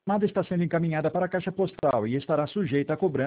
chamada está sendo encaminhada para a caixa postal e estará sujeita a cobrança